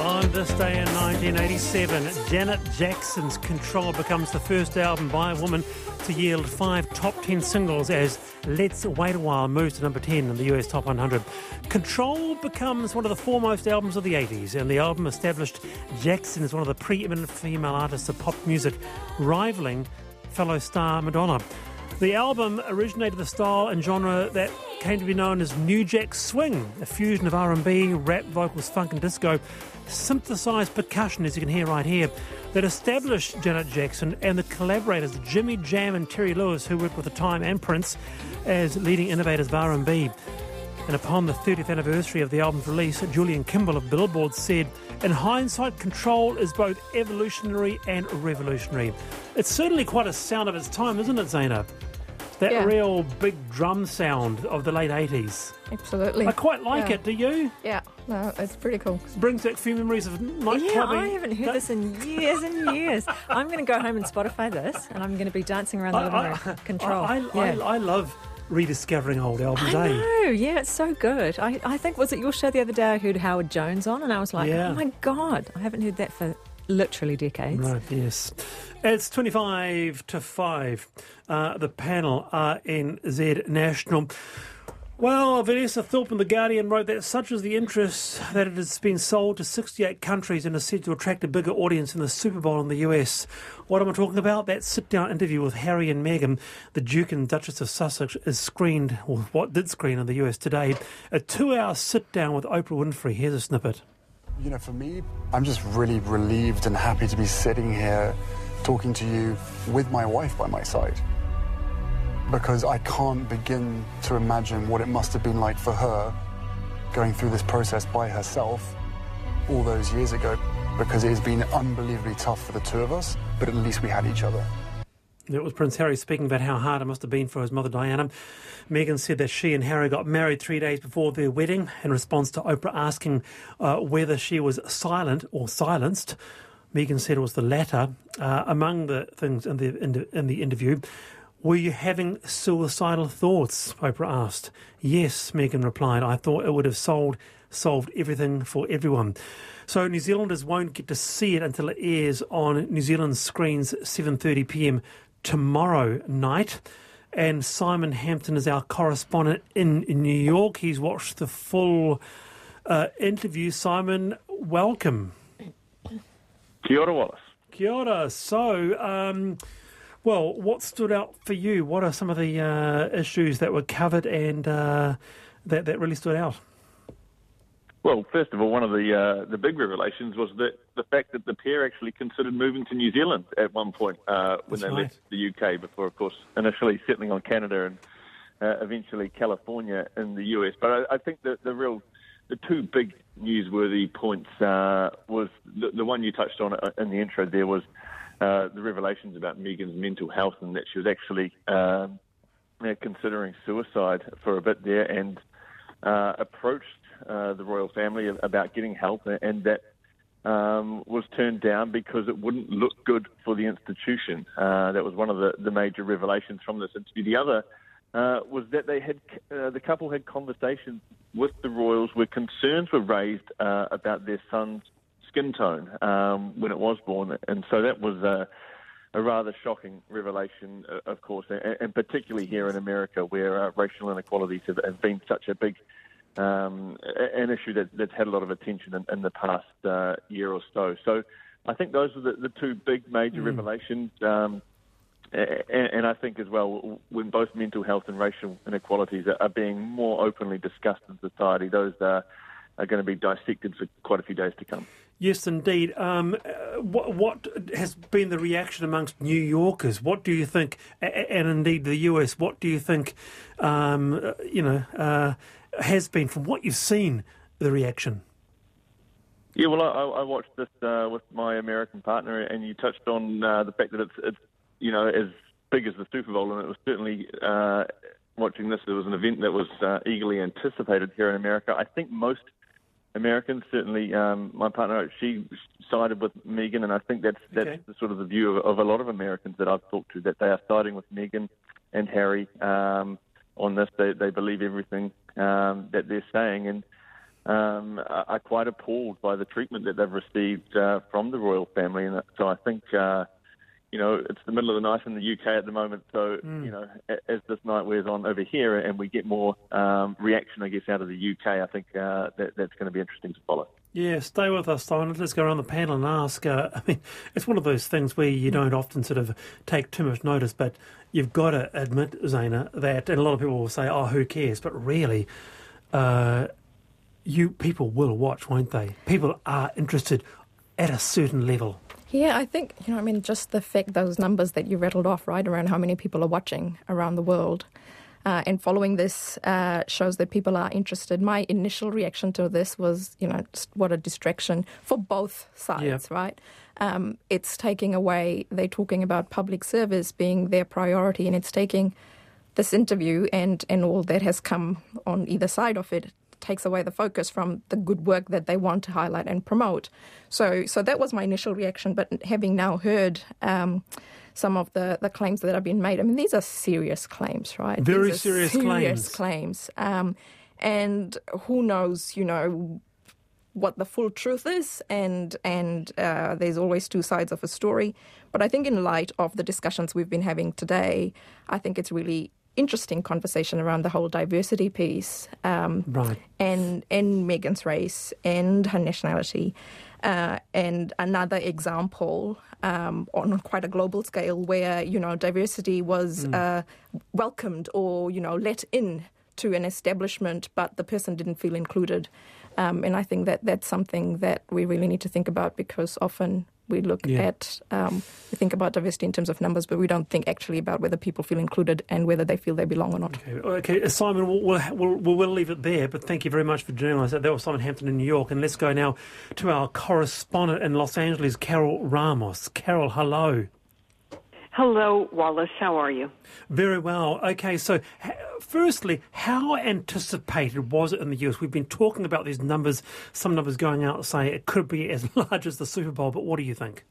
On this day in 1987, Janet Jackson's Control becomes the first album by a woman to yield 5 top 10 singles as Let's Wait a While moves to number 10 in the US Top 100. Control becomes one of the foremost albums of the 80s, and the album established Jackson as one of the preeminent female artists of pop music, rivaling fellow star Madonna. The album originated the style and genre that came to be known as New Jack Swing, a fusion of R&B, rap, vocals, funk and disco, synthesised percussion, as you can hear right here, that established Janet Jackson and the collaborators Jimmy Jam and Terry Lewis, who worked with The Time and Prince, as leading innovators of R&B. And upon the 30th anniversary of the album's release, Julian Kimball of Billboard said, "In hindsight, Control is both evolutionary and revolutionary." It's certainly quite a sound of its time, isn't it, Zainab? That real big drum sound of the late 80s. Absolutely. I quite like it, do you? Yeah, no, it's pretty cool. It brings back a few memories of nightclubbing. Yeah, I haven't heard this in years and years. I'm going to go home and Spotify this, and I'm going to be dancing around the living room. Control. I love rediscovering old albums, I know, yeah, it's so good. I think, was it your show the other day I heard Howard Jones on, and I was like, oh my God, I haven't heard that for literally decades. Right, yes. It's 25 to 5. The panel, RNZ National. Well, Vanessa Thorpe in The Guardian wrote that such is the interest that it has been sold to 68 countries and is said to attract a bigger audience than the Super Bowl in the US. What am I talking about? That sit-down interview with Harry and Meghan, the Duke and Duchess of Sussex, is screened, or what did screen in the US today. A 2-hour sit-down with Oprah Winfrey. Here's a snippet. You know, for me, I'm just really relieved and happy to be sitting here talking to you with my wife by my side, because I can't begin to imagine what it must have been like for her going through this process by herself all those years ago, because it has been unbelievably tough for the two of us, but at least we had each other. It was Prince Harry speaking about how hard it must have been for his mother Diana. Meghan said that she and Harry got married 3 days before their wedding in response to Oprah asking whether she was silent or silenced. Meghan said it was the latter. Among the things in the interview, were you having suicidal thoughts? Oprah asked. Yes, Meghan replied. I thought it would have solved everything for everyone. So New Zealanders won't get to see it until it airs on New Zealand screens 7:30 p.m. tomorrow night. And Simon Hampton is our correspondent in New York. He's watched the full interview. Simon, welcome. Kia ora, Wallace. Kia ora. So, well, what stood out for you? What are some of the issues that were covered and that really stood out? Well, first of all, one of the big revelations was that the fact that the pair actually considered moving to New Zealand at one point when they left the UK, before, of course, initially settling on Canada and eventually California in the US. But I think that the two big newsworthy points was the one you touched on in the intro there was the revelations about Meghan's mental health, and that she was actually considering suicide for a bit there, and approached the royal family about getting help, and that was turned down because it wouldn't look good for the institution. That was one of the major revelations from this interview. The other was that the couple had conversations with the royals where concerns were raised about their son's skin tone when it was born, and so that was a rather shocking revelation, of course, and particularly here in America, where racial inequalities have been such a big an issue that's had a lot of attention in the past year or so. So I think those are the two big major revelations. And I think as well, when both mental health and racial inequalities are being more openly discussed in society, those are going to be dissected for quite a few days to come. Yes, indeed. What has been the reaction amongst New Yorkers? What do you think, and indeed the US, what do you think, has been, from what you've seen, the reaction? Yeah, well, I watched this with my American partner, and you touched on the fact that it's as big as the Super Bowl, and it was certainly watching this. It was an event that was eagerly anticipated here in America. I think most Americans, certainly my partner, she sided with Meghan, and I think that's the sort of the view of a lot of Americans that I've talked to, that they are siding with Meghan and Harry on this. They believe everything that they're saying, and are quite appalled by the treatment that they've received from the royal family. And so I think, it's the middle of the night in the UK at the moment. So, as this night wears on over here and we get more reaction, I guess, out of the UK, I think that's going to be interesting to follow. Yeah, stay with us, Simon. Let's go around the panel and ask. It's one of those things where you don't often sort of take too much notice, but you've got to admit, Zaina, that, and a lot of people will say, oh, who cares? But really, people will watch, won't they? People are interested at a certain level. Yeah, I think, just the fact, those numbers that you rattled off, right, around how many people are watching around the world. And following this shows that people are interested. My initial reaction to this was, just what a distraction for both sides, right? It's taking away, they're talking about public service being their priority, and it's taking this interview and all that has come on either side of it, takes away the focus from the good work that they want to highlight and promote. So that was my initial reaction, but having now heard some of the claims that have been made. I mean, these are serious claims, right? Very serious claims. And who knows, what the full truth is, and there's always two sides of a story. But I think in light of the discussions we've been having today, I think it's really interesting conversation around the whole diversity piece, right, and Meghan's race and her nationality. And another example on quite a global scale where, diversity was welcomed or, let in to an establishment, but the person didn't feel included. And I think that's something that we really need to think about, because often we look at, we think about diversity in terms of numbers, but we don't think actually about whether people feel included and whether they feel they belong or not. Okay. Simon, we'll leave it there, but thank you very much for joining us. That was Simon Hampton in New York. And let's go now to our correspondent in Los Angeles, Carol Ramos. Carol, hello. Hello, Wallace. How are you? Very well. Okay, so firstly, how anticipated was it in the US? We've been talking about these numbers, some numbers going out say it could be as large as the Super Bowl, but what do you think?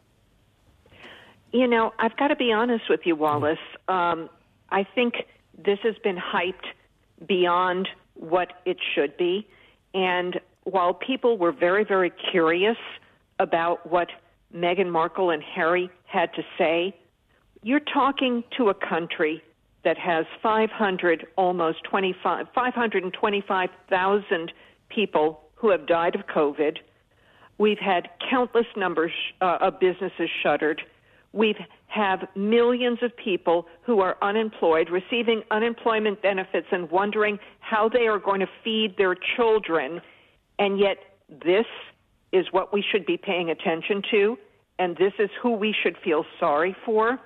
I've got to be honest with you, Wallace. I think this has been hyped beyond what it should be. And while people were very, very curious about what Meghan Markle and Harry had to say, you're talking to a country that has 525,000 people who have died of COVID. We've had countless numbers of businesses shuttered. We have millions of people who are unemployed, receiving unemployment benefits and wondering how they are going to feed their children. And yet this is what we should be paying attention to, and this is who we should feel sorry for.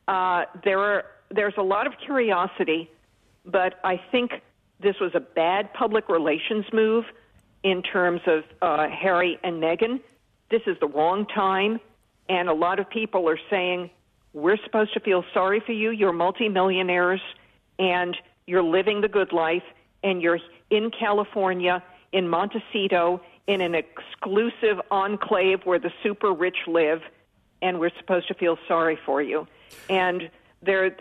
There's a lot of curiosity, but I think this was a bad public relations move in terms of Harry and Meghan. This is the wrong time, and a lot of people are saying, we're supposed to feel sorry for you. You're multimillionaires, and you're living the good life, and you're in California, in Montecito, in an exclusive enclave where the super rich live, and we're supposed to feel sorry for you. And there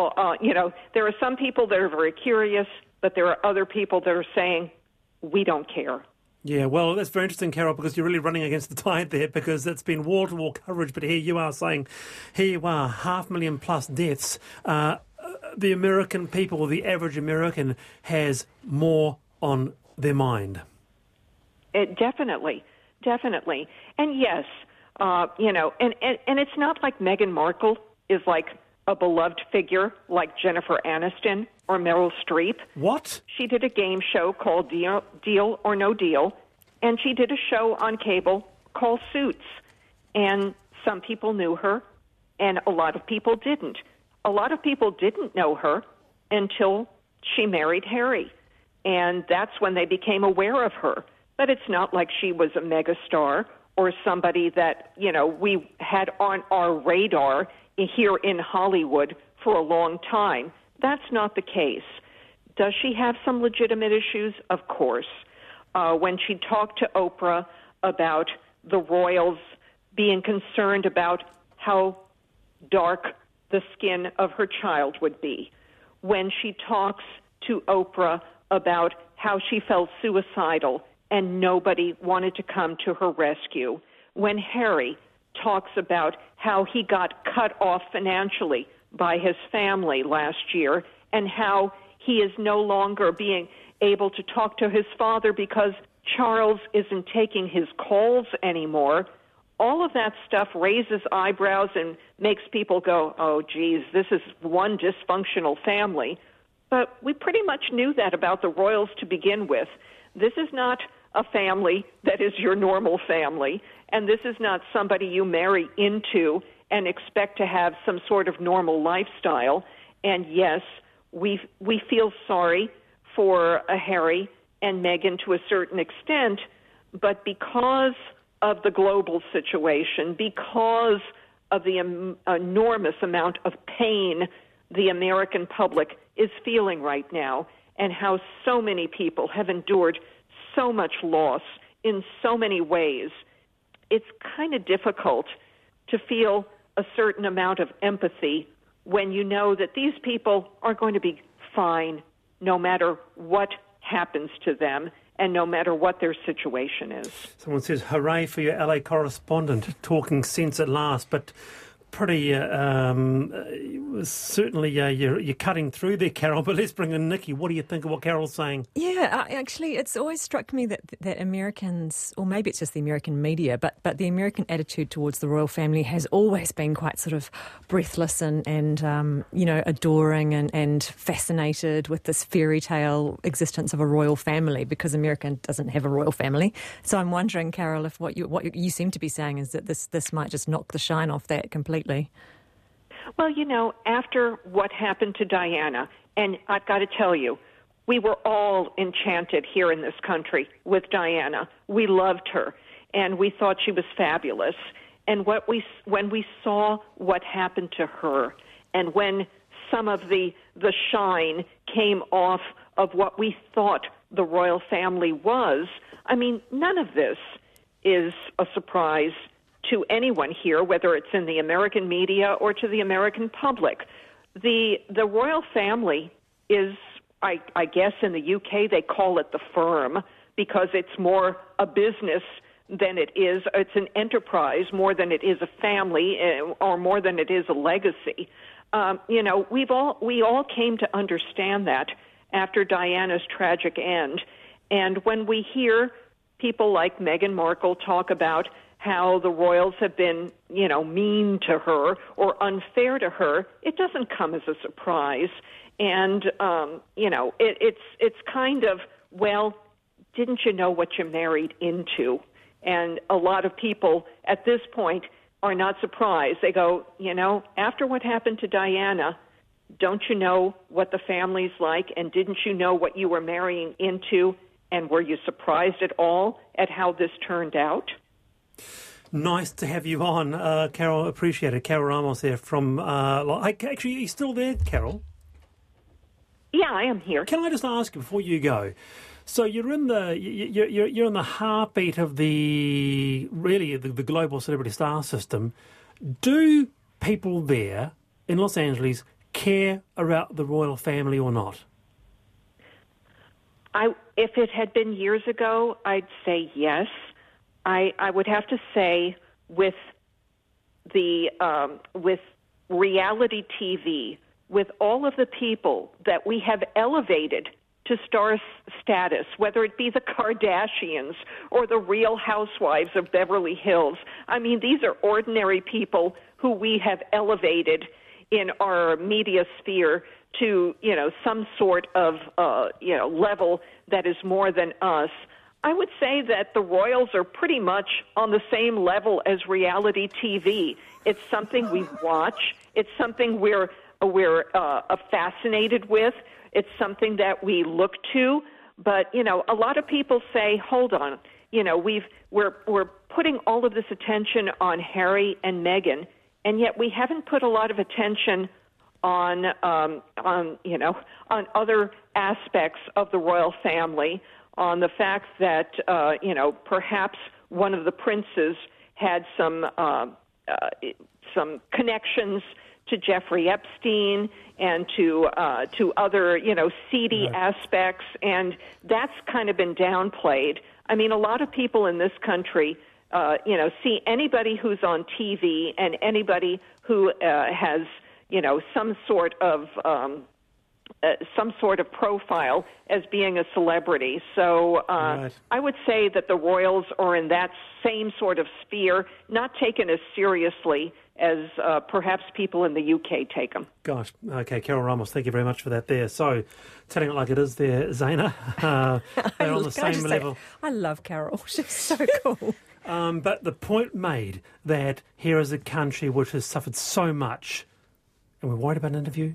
are some people that are very curious, but there are other people that are saying, we don't care. Yeah, well, that's very interesting, Carol, because you're really running against the tide there, because it's been wall-to-wall coverage, but here you are saying, here you are, 500,000 plus deaths. The American people, the average American, has more on their mind. Definitely. And yes, and it's not like Meghan Markle is like a beloved figure like Jennifer Aniston or Meryl Streep. What? She did a game show called Deal or No Deal, and she did a show on cable called Suits. And some people knew her, and a lot of people didn't. A lot of people didn't know her until she married Harry, and that's when they became aware of her. But it's not like she was a megastar or somebody that, we had on our radar here in Hollywood for a long time. That's not the case. Does she have some legitimate issues? Of course. When she talked to Oprah about the royals being concerned about how dark the skin of her child would be. When she talks to Oprah about how she felt suicidal and nobody wanted to come to her rescue. When Harry talks about how he got cut off financially by his family last year and how he is no longer being able to talk to his father because Charles isn't taking his calls anymore, all of that stuff raises eyebrows and makes people go, oh, geez, this is one dysfunctional family. But we pretty much knew that about the royals to begin with. This is not a family that is your normal family, and this is not somebody you marry into and expect to have some sort of normal lifestyle. And yes, we feel sorry for Harry and Meghan to a certain extent, but because of the global situation, because of the enormous amount of pain the American public is feeling right now, and how so many people have endured so much loss in so many ways, it's kind of difficult to feel a certain amount of empathy when you know that these people are going to be fine no matter what happens to them and no matter what their situation is. Someone says, hooray for your LA correspondent, talking sense at last, but pretty, certainly you're cutting through there, Carol, but let's bring in Nikki. What do you think of what Carol's saying? Yeah, actually, it's always struck me that Americans, or maybe it's just the American media, but the American attitude towards the royal family has always been quite sort of breathless and adoring and fascinated with this fairy tale existence of a royal family, because America doesn't have a royal family. So I'm wondering, Carol, if what you seem to be saying is that this might just knock the shine off that completely. Well, after what happened to Diana, and I've got to tell you, we were all enchanted here in this country with Diana. We loved her, and we thought she was fabulous. And when we saw what happened to her, and when some of the shine came off of what we thought the royal family was, I mean, none of this is a surprise to anyone here, whether it's in the American media or to the American public. The royal family is, I guess in the UK they call it the firm, because it's more a business than it's an enterprise more than it is a family, or more than it is a legacy. We all came to understand that after Diana's tragic end. And when we hear people like Meghan Markle talk about how the royals have been, mean to her or unfair to her, it doesn't come as a surprise. And, it's kind of, well, didn't you know what you married into? And a lot of people at this point are not surprised. They go, after what happened to Diana, don't you know what the family's like? And didn't you know what you were marrying into? And were you surprised at all at how this turned out? Nice to have you on, Carol. Appreciate it. Carol Ramos there from... actually, are you still there, Carol? Yeah, I am here. Can I just ask you before you go? So you're in the heartbeat of the global celebrity star system. Do people there in Los Angeles care about the royal family or not? If it had been years ago, I'd say yes. I would have to say with reality TV, with all of the people that we have elevated to star status, whether it be the Kardashians or the Real Housewives of Beverly Hills, I mean, these are ordinary people who we have elevated in our media sphere to, some sort of, level that is more than us. I would say that the royals are pretty much on the same level as reality TV. It's something we watch. It's something we're fascinated with. It's something that we look to. But a lot of people say, "Hold on, we're putting all of this attention on Harry and Meghan, and yet we haven't put a lot of attention on other aspects of the royal family." On the fact that, perhaps one of the princes had some connections to Jeffrey Epstein and to other, seedy aspects, and that's kind of been downplayed. I mean, a lot of people in this country, see anybody who's on TV and anybody who has, some sort of profile as being a celebrity. So Right. I would say that the royals are in that same sort of sphere, not taken as seriously as perhaps people in the UK take them. Gosh. Okay, Carol Ramos, thank you very much for that there. So, telling it like it is there, Zaina. They're on the same level. I love Carol. She's so cool. But the point made that here is a country which has suffered so much, and we're worried about an interview.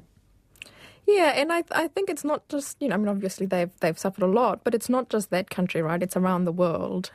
Yeah, and I think it's not just, obviously they've suffered a lot, but it's not just that country, right? It's around the world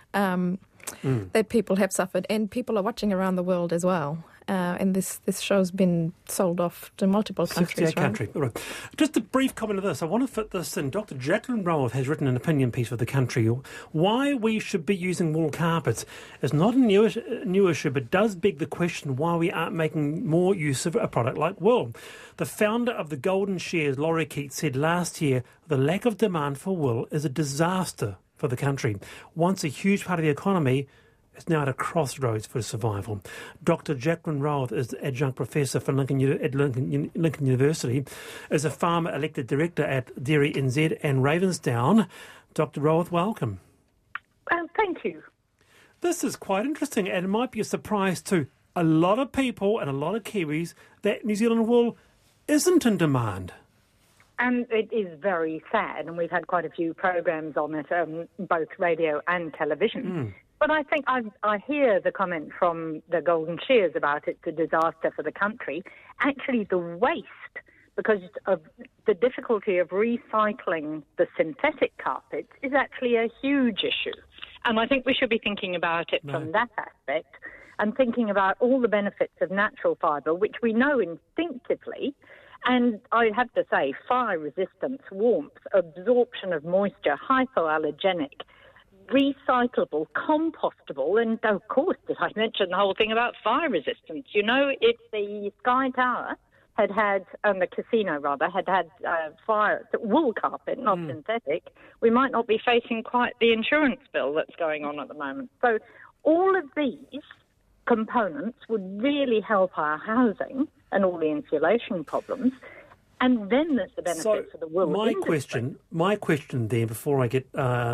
that people have suffered, and people are watching around the world as well. And this show's been sold off to multiple countries, 68 countries. Right. Just a brief comment of this. I want to fit this in. Dr. Jacqueline Raworth has written an opinion piece for The Country. Why we should be using wool carpets is not a new issue, but does beg the question why we aren't making more use of a product like wool. The founder of the Golden Shears, Laurie Keats, said last year the lack of demand for wool is a disaster for the country. Once a huge part of the economy, is now at a crossroads for survival. Dr. Jacqueline Raworth is adjunct professor for Lincoln University, is a farmer elected director at Dairy NZ and Ravensdown. Dr. Raworth, welcome. Thank you. This is quite interesting, and it might be a surprise to a lot of people and a lot of Kiwis that New Zealand wool isn't in demand. And it is very sad, and we've had quite a few programs on it, both radio and television. But I think I hear the comment from the Golden Shears about it's a disaster for the country. Actually, the waste, because of the difficulty of recycling the synthetic carpets, is actually a huge issue. And I think we should be thinking about it from that aspect and thinking about all the benefits of natural fibre, which we know instinctively. And I have to say, fire resistance, warmth, absorption of moisture, hypoallergenic, recyclable, compostable, and of course, did I mention the whole thing about fire resistance? If the Sky Tower and the casino had fire, wool carpet, not synthetic, we might not be facing quite the insurance bill that's going on at the moment. So all of these components would really help our housing and all the insulation problems. And then there's the benefit for the wool industry. My question then, before I get,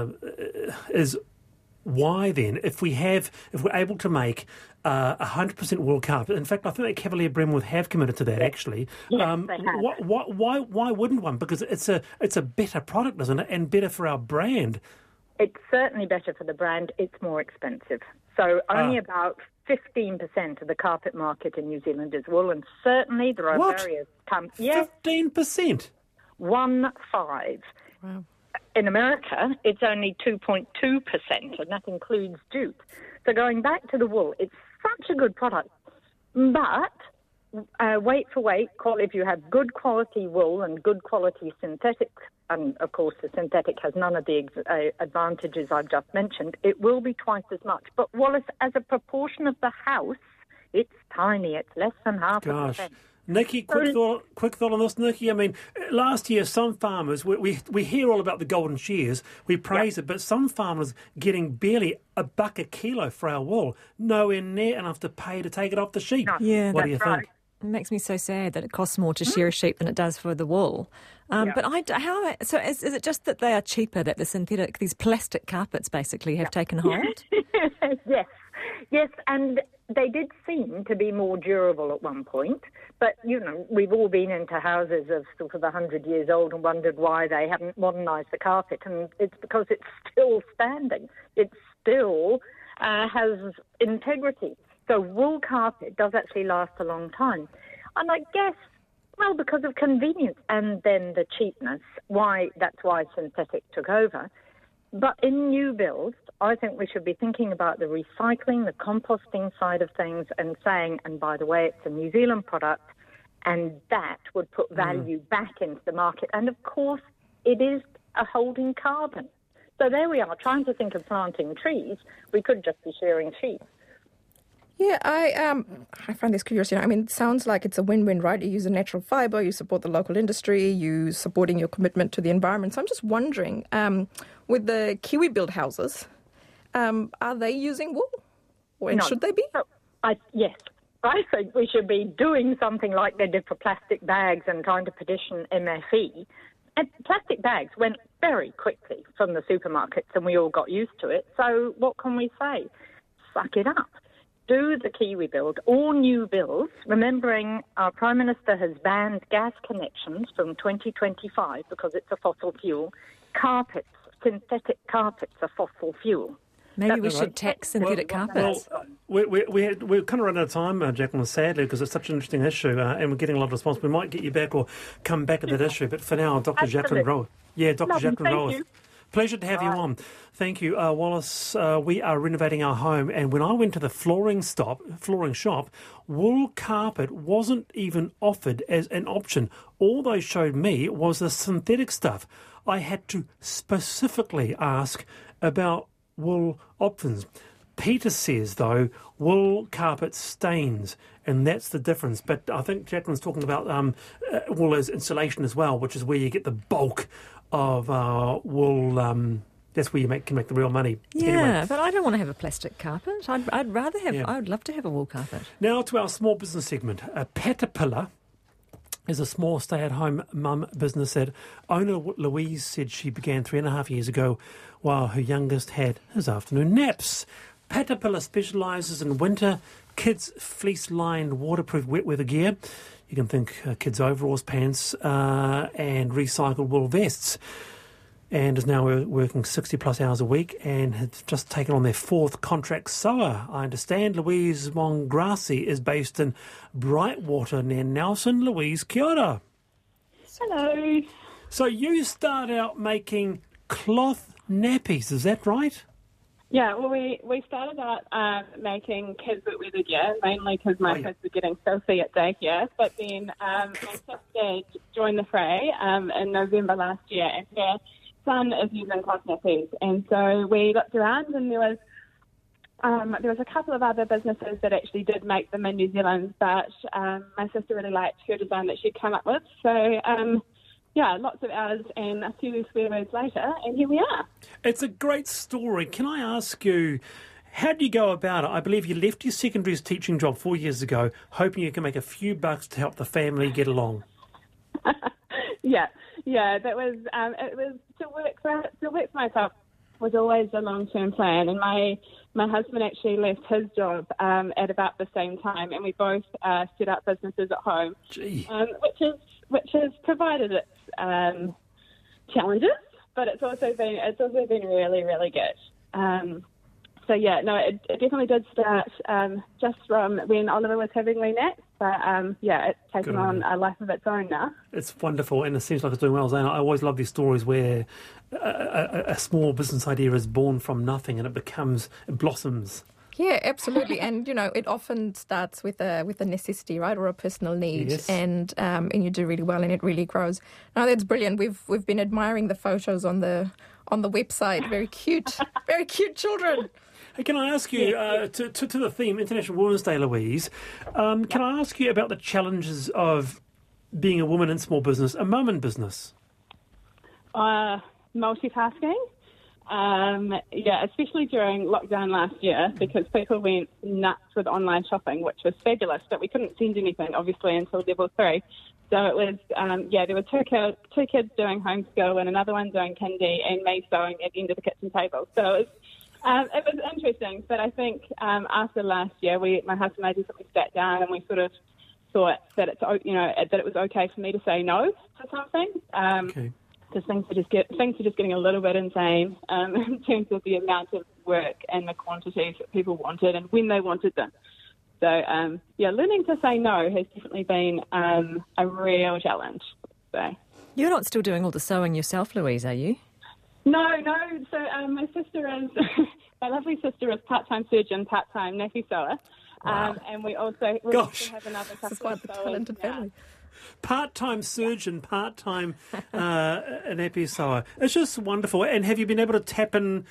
is why then, if we're able to make 100% wool carpet, in fact, I think that Cavalier Bremworth have committed to that actually. Yes, they have. Why wouldn't one? Because it's a better product, isn't it, and better for our brand. It's certainly better for the brand. It's more expensive. So only about 15% of the carpet market in New Zealand is wool, and certainly there are various companies. Yes, 15%? 1.5. Wow. In America, it's only 2.2%, and that includes jute. So going back to the wool, it's such a good product. But weight for weight, if you have good quality wool and good quality synthetic, and of course the synthetic has none of the advantages I've just mentioned, it will be twice as much. But Wallace, as a proportion of the house, it's tiny. It's less than half a percent. Nikki, quick thought on this, Nikki. I mean, last year some farmers, we hear all about the Golden Shears, we praise it, but some farmers getting barely $1 a kilo for our wool, nowhere near enough to pay to take it off the sheep. No. Yeah, what do you think? It makes me so sad that it costs more to shear a sheep than it does for the wool. But is it just that they are cheaper, that the synthetic, these plastic carpets basically have taken hold? Yes, and they did seem to be more durable at one point. But, we've all been into houses of sort of 100 years old and wondered why they haven't modernised the carpet. And it's because it's still standing. It still has integrity. So wool carpet does actually last a long time. And I guess, because of convenience and then the cheapness, that's why synthetic took over. But in new builds, I think we should be thinking about the recycling, the composting side of things and saying, and by the way, it's a New Zealand product, and that would put value back into the market. And of course, it is a holding carbon. So there we are, trying to think of planting trees. We could just be shearing sheep. Yeah, I find this curious. It sounds like it's a win-win, right? You use a natural fibre, you support the local industry, you supporting your commitment to the environment. So I'm just wondering, with the Kiwi built houses, Are they using wool? When should they be? Yes. I think we should be doing something like they did for plastic bags and trying to petition MFE. And plastic bags went very quickly from the supermarkets and we all got used to it. So what can we say? Suck it up. Do the Kiwi build, all new bills, remembering our Prime Minister has banned gas connections from 2025 because it's a fossil fuel. Carpets, synthetic carpets are fossil fuel. Maybe we should tax synthetic carpets. We're kind of running out of time, Jacqueline, sadly, because it's such an interesting issue and we're getting a lot of response. We might get you back or come back to that issue, but for now, Dr. Jacqueline Roworth. Yeah, Dr. Jacqueline Roworth. Pleasure to have you on. Thank you. Wallace, we are renovating our home, and when I went to the flooring shop, wool carpet wasn't even offered as an option. All they showed me was the synthetic stuff. I had to specifically ask about wool options. Peter says, though, wool carpet stains, and that's the difference. But I think Jacqueline's talking about wool as insulation as well, which is where you get the bulk of wool. That's where you can make the real money. Yeah, anyway. But I don't want to have a plastic carpet. I'd rather have. Yeah. I would love to have a wool carpet. Now to our small business segment. Caterpillar is a small stay-at-home mum business that owner Louise said she began 3.5 years ago while her youngest had his afternoon naps. Caterpillar specialises in winter kids' fleece-lined waterproof wet weather gear. You can think kids' overalls, pants and recycled wool vests. And is now working 60-plus hours a week and has just taken on their 4th contract sewer. I understand Louise Mongrassi is based in Brightwater near Nelson. Louise, kia ora. Hello. So you start out making cloth nappies, is that right? Yeah, well, we started out making kids' wet weather gear, mainly because my kids were getting filthy at daycare. But then my sister joined the fray in November last year, and her son is using cloth nappies. And so we looked around, and there was a couple of other businesses that actually did make them in New Zealand, but my sister really liked her design that she'd come up with. So yeah, lots of hours and a few swear words later, and here we are. It's a great story. Can I ask you, how do you go about it? I believe you left your secondary teaching job 4 years ago, hoping you can make a few bucks to help the family get along. Yeah, that was it was to work for myself was always a long-term plan, and my husband actually left his job at about the same time, and we both set up businesses at home, which has provided its challenges, but it's also been really, really good. So yeah, no, it definitely did start just from when Oliver was having wee naps, but yeah, it's taken on a life of its own now. It's wonderful, and it seems like it's doing well. Zane, I always love these stories where a small business idea is born from nothing and it blossoms. Yeah, absolutely. And, you know, it often starts with a necessity, right, or a personal need. Yes. And you do really well and it really grows. Now, that's brilliant. We've been admiring the photos on the website. Very cute. Very cute children. Hey, can I ask you, to the theme, International Women's Day, Louise, can I ask you about the challenges of being a woman in small business, a mum in business? Multitasking. Yeah, especially during lockdown last year, because people went nuts with online shopping, which was fabulous, but we couldn't send anything, obviously, until level 3. So it was, there were two kids doing homeschool and another one doing kindy and me sewing at the end of the kitchen table. So it was interesting, but I think after last year, my husband and I definitely sat down and we sort of thought that that it was okay for me to say no to something. Okay. Because things are just getting a little bit insane in terms of the amount of work and the quantities that people wanted and when they wanted them. So, learning to say no has definitely been a real challenge. So. You're not still doing all the sewing yourself, Louise, are you? No. So my sister my lovely sister is part-time surgeon, part-time nappy sewer. Wow. And we also have another couple of talented family. Part-time surgeon, part-time nappy sewer. It's just wonderful. And have you been able to tap in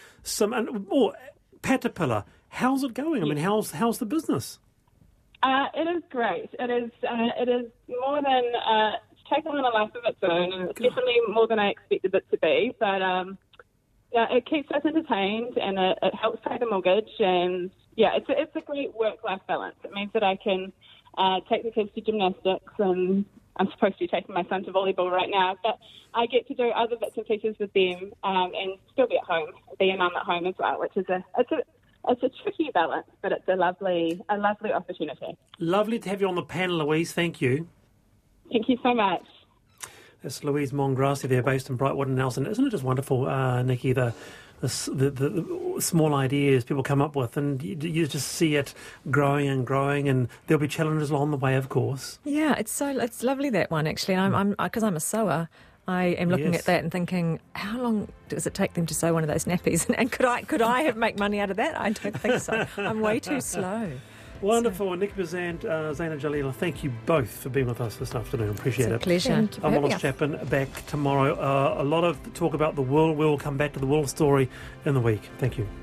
Caterpillar? How's it going? I mean, how's the business? It is great. It is more than it's taken on a life of its own, and it's definitely more than I expected it to be. But it keeps us entertained, and it helps pay the mortgage. And yeah, it's a great work-life balance. It means that I can take the kids to gymnastics, and I'm supposed to be taking my son to volleyball right now, but I get to do other bits and pieces with them, and still be at home, be a mum at home as well, which is it's a tricky balance, but it's a lovely opportunity. Lovely to have you on the panel, Louise. Thank you. Thank you so much. That's Louise Mongrassi there, based in Brightwood and Nelson. Isn't it just wonderful, Nikki, the small ideas people come up with, and you just see it growing and growing, and there'll be challenges along the way, of course. Yeah, it's lovely, that one, actually. And because I'm a sewer, I am looking at that and thinking, how long does it take them to sew one of those nappies? And could I make money out of that? I don't think so. I'm way too slow. Wonderful. So, Nikki Bezant, Zaina Jalila, thank you both for being with us this afternoon. Appreciate it. It's a pleasure. I'm Wallace Chapman, back tomorrow. A lot of talk about the world. We'll come back to the world story in the week. Thank you.